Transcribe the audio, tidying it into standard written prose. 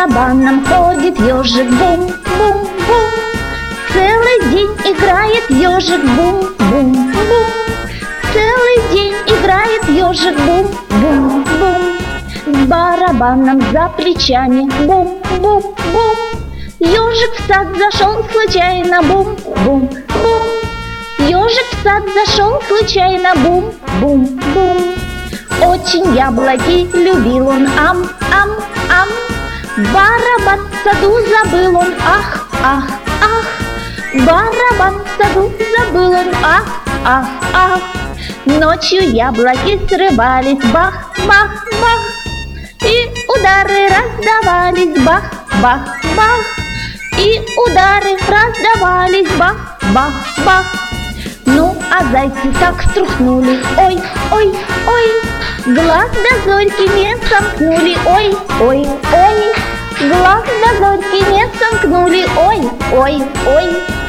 барабаном ходит ежик, бум-бум-бум. Целый день играет ежик, бум-бум-бум. Целый день играет ежик, бум-бум-бум. С барабаном за плечами, бум-бум-бум. Ежик в сад зашел случайно, бум-бум-бум. Ежик в сад зашел случайно, бум-бум-бум. Очень яблоки любил он, ам-ам-ам. Барабан в саду забыл он, ах-ах-ах. Барабан в саду забыл он, ах-ах-ах. Ночью яблоки срывались, бах-бах-бах. И удары раздавались, бах-бах-бах. И удары раздавались, бах-бах-бах. Ну, а зайцы так струхнули, ой-ой-ой. Глаз до зорьки не сомкнули, ой-ой-ой. Глаз до зорьки не сомкнули, ой-ой-ой.